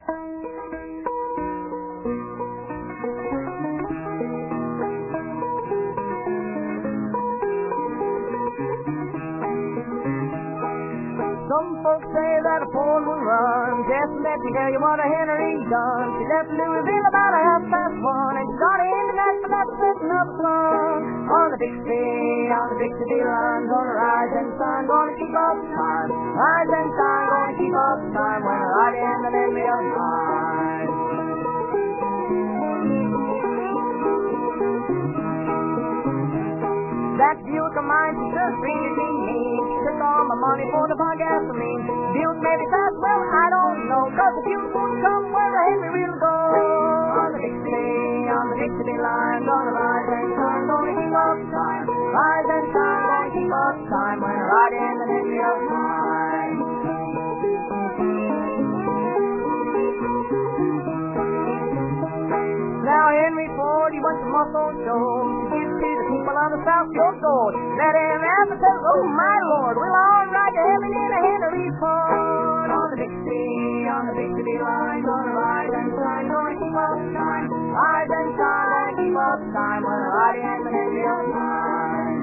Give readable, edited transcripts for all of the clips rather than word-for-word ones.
Some folks say that a Ford will run. Just let me tell you what a Henry's done. She left Louisville about 1:30, and she got into Nashville after setting up sun. On the Dixie line, gonna rise and shine, gonna keep up time. Rise and shine, gonna keep up time when I ride in the memory of mine. That Buick of mine, she just treated me mean. She took all my money for the buy gasoline. Buick may be fast, well, I don't know, 'cause the Buick won't come where the Henry will go. On the Dixie line, gonna rise and shine, gonna keep up time. Rise and shine, gonna keep up time when I ride in the Henry of mine. Now Henry Ford, he went to Muscle Shoals to give to the people on the South Shore Gold. Let him have it, says, oh my Lord, we'll all ride to heaven in a Henry Ford. On the Dixie line, gonna rise and shine, gonna keep up time. Rise and shine, gonna keep up time when I ride in the Henry of mine.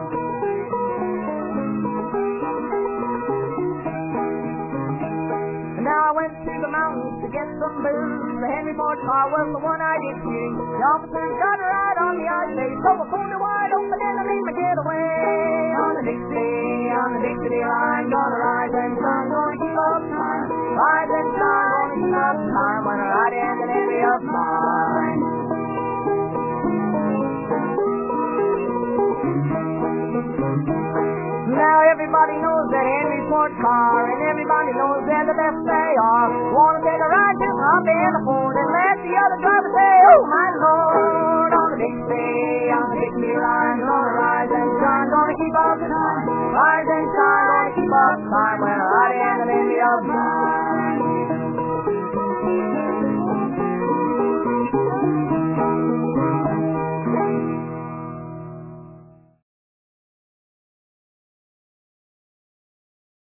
Now I went to the mountains to get some booze. The Henry Ford car was the one I did use. The officer got a ride on the ice, so I pulled it wide open and I made my getaway. On the Dixie line, gonna rise and shine, gonna keep up time. Rise and shine, gonna keep up time when I ride in the Henry of mine. Now everybody knows that Henry Ford car, and everybody knows they're the best they are. Wanna take a ride, just hop in the Ford and let the other driver say, oh my Lord. On the Dixie line, gonna rise and shine, gonna keep up time. Rise and shine, gonna keep up time when I ride in the Henry of mine.